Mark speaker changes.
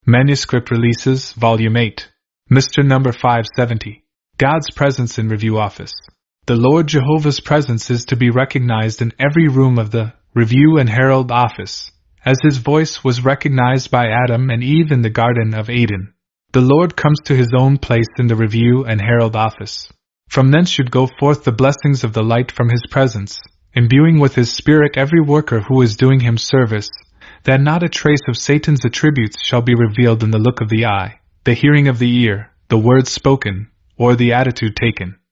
Speaker 1: Manuscript Releases, Volume 8. Mr. Number 570. God's Presence in Review Office. The Lord Jehovah's presence is to be recognized in every room of the Review and Herald Office, as his voice was recognized by Adam and Eve in the Garden of Eden. The Lord comes to his own place in the Review and Herald Office. From thence should go forth the blessings of the light from his presence, imbuing with his Spirit every worker who is doing him service, that not a trace of Satan's attributes shall be revealed in the look of the eye, the hearing of the ear, the words spoken, or the attitude taken.